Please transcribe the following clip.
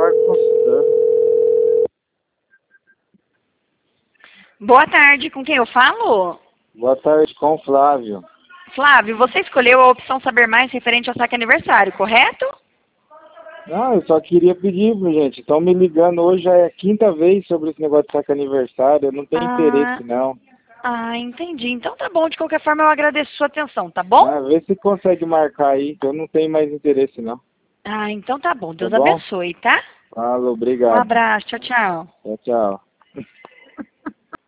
falar com você. Boa tarde, com quem eu falo? Boa tarde, com o Flávio. Flávio, você escolheu a opção saber mais referente ao saque aniversário, correto? Não, eu só queria pedir, gente, estão me ligando hoje, já é a quinta vez sobre esse negócio de saque aniversário, eu não tenho interesse, não. Entendi. Então tá bom, de qualquer forma eu agradeço sua atenção, tá bom? Vê se consegue marcar aí, que eu não tenho mais interesse, não. Então tá bom. Deus Tá bom? abençoe, tá? Falou, Um obrigado. abraço, tchau, tchau. Tchau, tchau.